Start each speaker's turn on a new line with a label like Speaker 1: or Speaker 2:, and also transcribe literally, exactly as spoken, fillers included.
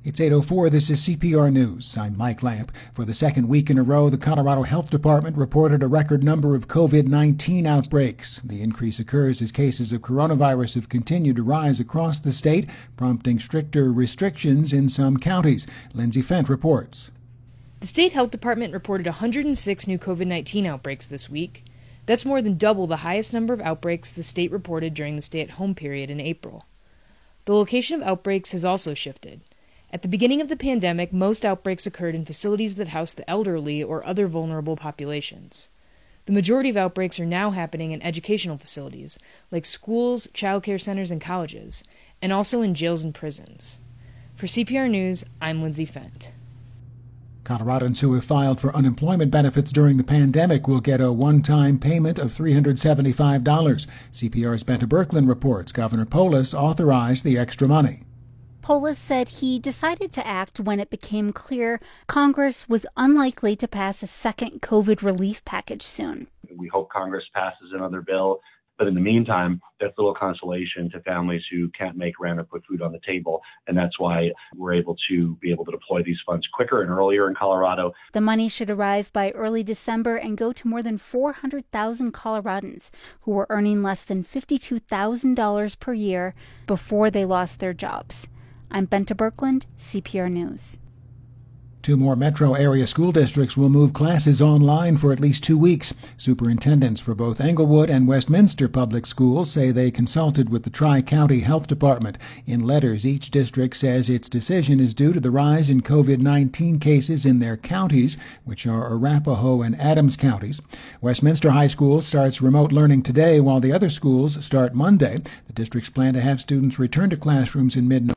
Speaker 1: It's eight oh four. This is C P R News. I'm Mike Lamp. For the second week in a row, the Colorado Health Department reported a record number of COVID nineteen outbreaks. The increase occurs as cases of coronavirus have continued to rise across the state, prompting stricter restrictions in some counties. Lindsay Fent reports.
Speaker 2: The state health department reported one hundred six new COVID nineteen outbreaks this week. That's more than double the highest number of outbreaks the state reported during the stay-at-home period in April. The location of outbreaks has also shifted. At the beginning of the pandemic, most outbreaks occurred in facilities that house the elderly or other vulnerable populations. The majority of outbreaks are now happening in educational facilities, like schools, child care centers, and colleges, and also in jails and prisons. For C P R News, I'm Lindsay Fent.
Speaker 1: Coloradans who have filed for unemployment benefits during the pandemic will get a one-time payment of three hundred seventy-five dollars. C P R's Benta Birkeland reports Governor Polis authorized the extra money.
Speaker 3: Polis said he decided to act when it became clear Congress was unlikely to pass a second COVID relief package soon.
Speaker 4: We hope Congress passes another bill, but in the meantime, that's a little consolation to families who can't make rent or put food on the table, and that's why we're able to be able to deploy these funds quicker and earlier in Colorado.
Speaker 3: The money should arrive by early December and go to more than four hundred thousand Coloradans who were earning less than fifty-two thousand dollars per year before they lost their jobs. I'm Benta Birkeland, C P R News.
Speaker 1: Two more metro area school districts will move classes online for at least two weeks. Superintendents for both Englewood and Westminster public schools say they consulted with the Tri-County Health Department. In letters, each district says its decision is due to the rise in COVID nineteen cases in their counties, which are Arapahoe and Adams counties. Westminster High School starts remote learning today, while the other schools start Monday. The districts plan to have students return to classrooms in mid-November.